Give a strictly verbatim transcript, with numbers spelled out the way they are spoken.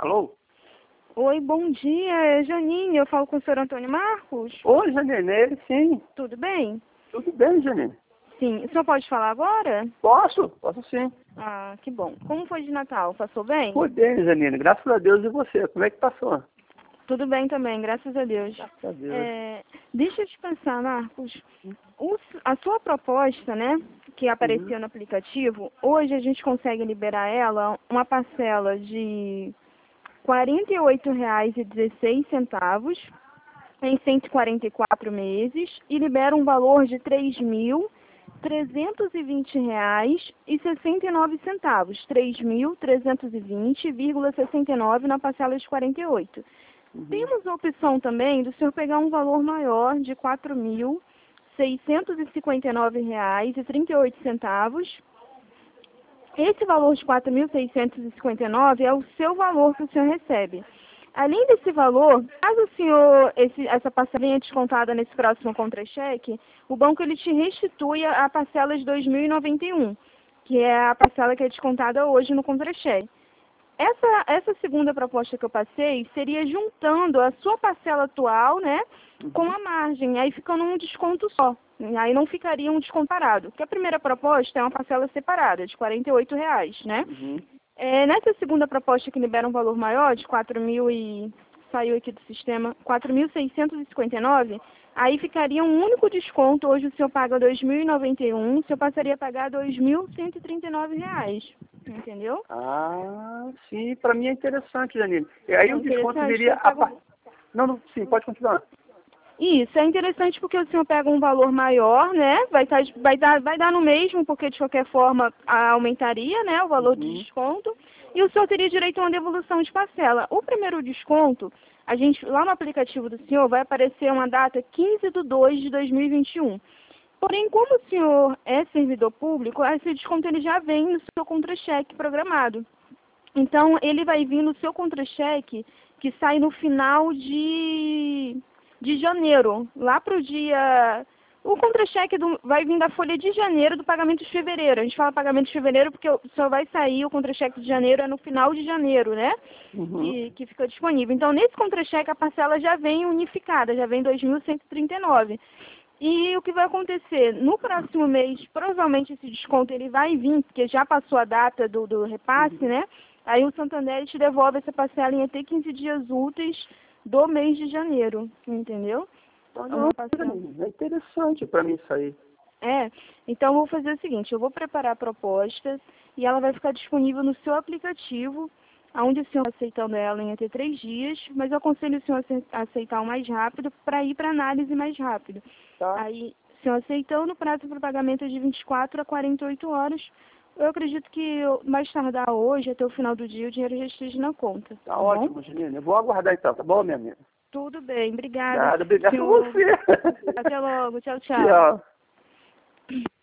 Alô? Oi, bom dia, é Janine, eu falo com o senhor Antônio Marcos? Oi, Janine, ele sim. Tudo bem? Tudo bem, Janine? Sim, o senhor pode falar agora? Posso? Posso sim. Ah, que bom. Como foi de Natal? Passou bem? Foi bem, Janine, graças a Deus. E você, como é que passou? Tudo bem também, graças a Deus. Graças a Deus. É, deixa eu te pensar, Marcos, o- a sua proposta, né, que apareceu Uhum. no aplicativo, hoje a gente consegue liberar ela uma parcela de quarenta e oito reais e dezesseis centavos em cento e quarenta e quatro meses e libera um valor de três mil trezentos e vinte reais e sessenta e nove centavos, três mil trezentos e vinte vírgula sessenta e nove na parcela de quarenta e oito. Uhum. Temos a opção também do senhor pegar um valor maior de quatro mil seiscentos e cinquenta e nove reais e trinta e oito centavos. Esse valor de quatro mil seiscentos e cinquenta e nove é o seu valor que o senhor recebe. Além desse valor, caso o senhor, esse, essa parcela venha descontada nesse próximo contra-cheque, o banco ele te restitui a, a parcela de dois mil e noventa e um, que é a parcela que é descontada hoje no contra-cheque. Essa, essa segunda proposta que eu passei seria juntando a sua parcela atual, né, com a margem, aí ficando um desconto só. Aí não ficaria um desconto parado. Porque a primeira proposta é uma parcela separada, de quarenta e oito reais, né? Uhum. É, nessa segunda proposta que libera um valor maior, de quatro mil e... saiu aqui do sistema, quatro mil seiscentos e cinquenta e nove, aí ficaria um único desconto. Hoje o senhor paga dois mil e noventa e um, o senhor passaria a pagar dois mil cento e trinta e nove reais. Entendeu? Ah, sim, para mim é interessante, Janine. E aí É o desconto interessante que viria eu a pego... par... Não, não, sim, pode continuar. Isso, é interessante porque o senhor pega um valor maior, né? Vai, tá, vai, dar, vai dar no mesmo, porque de qualquer forma a- aumentaria, né, o valor do Uhum. desconto. E o senhor teria direito a uma devolução de parcela. O primeiro desconto, a gente, lá no aplicativo do senhor, vai aparecer uma data quinze de dois de dois mil e vinte e um. Porém, como o senhor é servidor público, esse desconto ele já vem no seu contra-cheque programado. Então, ele vai vir no seu contra-cheque, que sai no final de, de janeiro, lá para o dia... O contra-cheque do- vai vir da folha de janeiro do pagamento de fevereiro. A gente fala pagamento de fevereiro porque só vai sair o contra-cheque de janeiro, é no final de janeiro, né? Uhum. Que, que fica disponível. Então, nesse contra-cheque, a parcela já vem unificada, já vem dois mil cento e trinta e nove. E o que vai acontecer? No próximo mês, provavelmente esse desconto ele vai vir, porque já passou a data do, do repasse, né? Aí o Santander te devolve essa parcela em até quinze dias úteis do mês de janeiro, entendeu? Ah, É não, uma parcela. Janine, é interessante para mim isso aí. É, então eu vou fazer o seguinte, eu vou preparar a proposta e ela vai ficar disponível no seu aplicativo, onde o senhor aceitando ela em até três dias, mas eu aconselho o senhor a ace- a aceitar o mais rápido para ir para análise mais rápido. Tá? Aí, o senhor aceitando, o prazo para pagamento é de vinte e quatro a quarenta e oito horas. Eu acredito que eu- mais tardar hoje, até o final do dia, o dinheiro já esteja na conta, Tá tá bom? ótimo, Janine. Eu vou aguardar então, tá bom, minha amiga? Tudo bem, obrigada, Obrigado, obrigado por senhor. você. Até logo, tchau, tchau. Tchau.